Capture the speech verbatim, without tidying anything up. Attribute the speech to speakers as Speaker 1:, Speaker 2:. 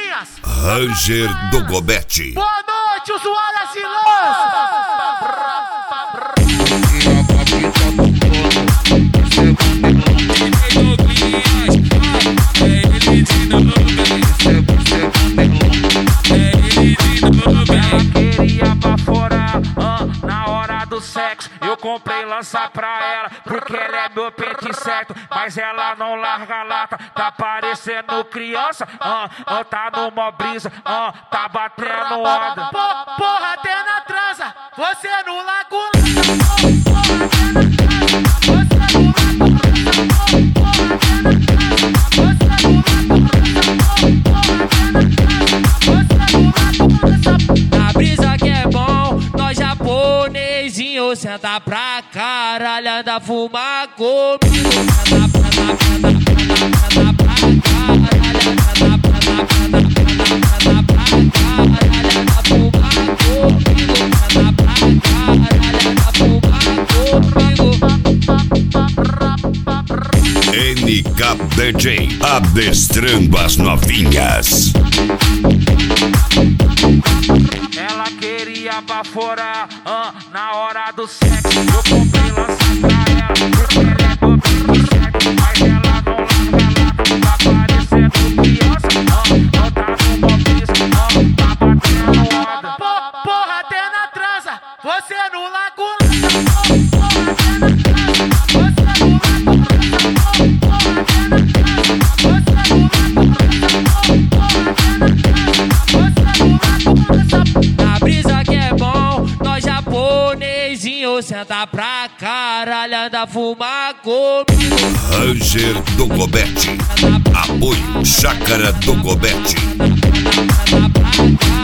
Speaker 1: novinhas.
Speaker 2: Ranger do Gobete.
Speaker 1: Boa noite, usuárias e lança.
Speaker 3: Ela queria baforar uh, na hora do sexo. Eu comprei lança pra ela, porque ela é meu pente certo. Mas ela não larga a lata, tá parecendo criança. Uh, uh, tá numa brisa, uh, tá batendo onda.
Speaker 1: Po- Porra, até na transa, você no lago lança. Porra, até na transa, você no lago lança. Porra, até na transa, você no lago lança. Porra, até na transa, você no lago lança.
Speaker 4: Na brisa que é bom, nós japonesinho senta pra caralho, anda fumar comigo. Senta pra, senta pra, senta pra caralho, senta pra, senta pra, senta pra caralho, anda fumar comigo. Senta pra caralho, anda fumar comigo.
Speaker 2: N K D J adestrando as novinhas.
Speaker 3: Ela queria baforar uh, na hora do sexo. Eu comprei lança pra ela, porque ela é meu pente certo. Mas ela não larga a lata, tá parecendo criança. Uh, uh, tá numa brisa, uh, tá batendo onda.
Speaker 1: Po- Porra, até na transa, você no lago lança. Porra, até na transa, você no lago lança. Porra, até na transa, você no lago lança. Porra, até na transa, você no lago lança.
Speaker 4: Na brisa que é bom, nós japonesinho senta pra caralho, anda fumar comigo.
Speaker 2: Ranger do Gobete. Apoio Chácara do Gobete.
Speaker 4: Senta pra caralho.